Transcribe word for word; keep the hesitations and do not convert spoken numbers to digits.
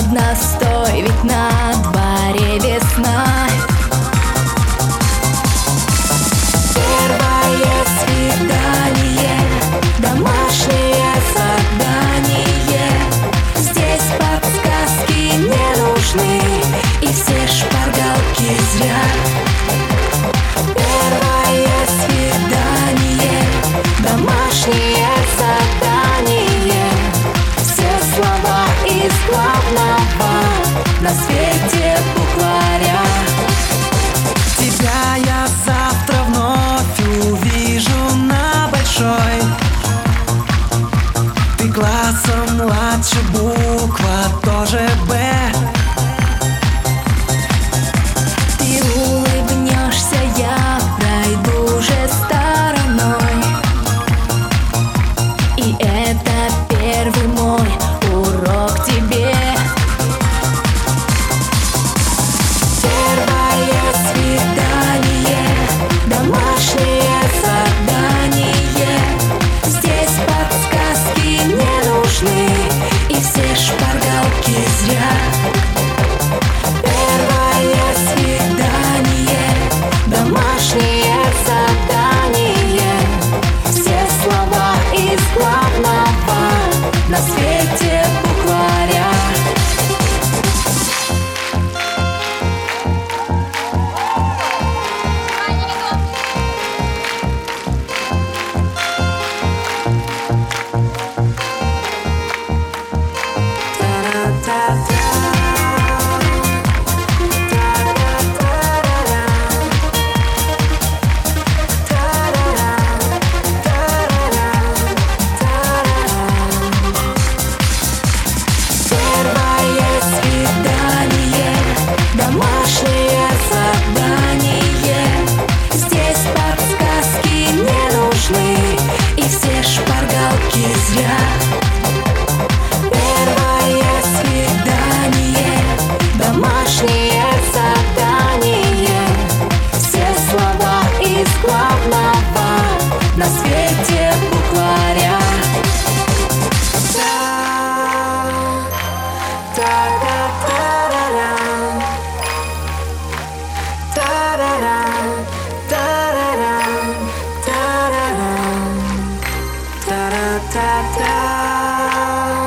Ладно, стой, ведь на дворе весна. Первое свидание, домашнее задание. Здесь подсказки не нужны, и все шпаргалки зря. Первое свидание, домашнее задание. Все слова из главного на свете букваря. Тебя я завтра вновь увижу на большой. Ты классом младше, буква тоже Б. Ты улыбнешься, я пройду же стороной. И это первый мой урок тебе. Первое свидание, домашнее задание. Здесь подсказки не нужны, и все шпаргалки зря. Первое свидание, домашнее задание. Все слова из главного на свете букваря. Первое свидание, домашнее задание. Здесь подсказки не нужны, и все шпаргалки зря.